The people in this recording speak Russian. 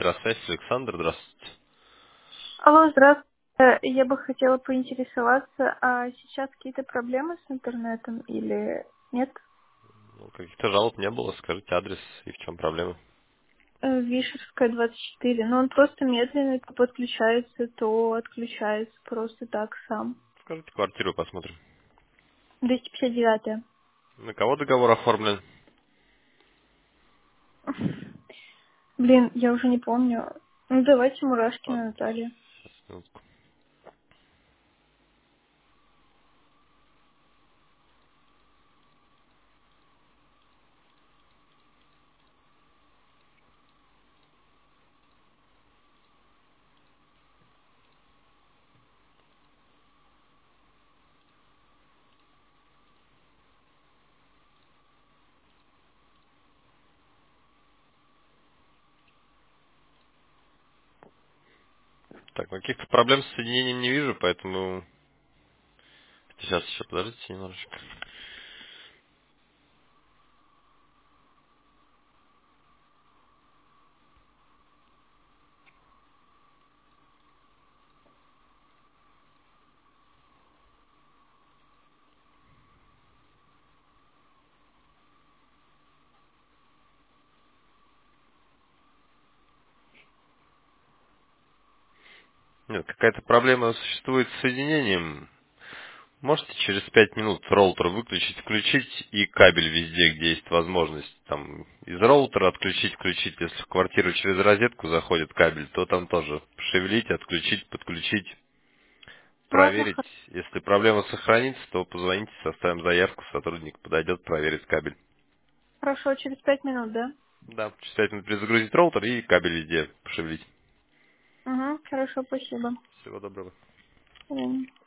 Электросвязь, Александр, здравствуйте. Алло, здравствуйте. Я бы хотела поинтересоваться, а сейчас какие-то проблемы с интернетом или нет? Ну, каких-то жалоб не было, скажите адрес и в чем проблема. Вишерская, 24. Но он просто медленный, то подключается, то отключается просто так сам. Скажите квартиру, посмотрим. 259. На кого договор оформлен? Блин, я уже не помню. Ну, давайте Мурашкина Ладно, Наталья. сейчас, минутку. Так, ну, каких-то проблем с соединением не вижу, поэтому... Сейчас еще подождите немножечко. Нет, какая-то проблема существует с соединением. Можете через 5 минут роутер выключить, включить и кабель везде, где есть возможность. Там из роутера отключить, включить. Если в квартиру через розетку заходит кабель, то там тоже шевелить, отключить, подключить, Ладно, проверить. Если проблема сохранится, то позвоните, составим заявку, сотрудник подойдет, проверит кабель. хорошо, через 5 минут, да? Да, через 5 минут перезагрузить роутер и кабель везде пошевелить. Угу, хорошо, спасибо. Всего доброго. До свидания.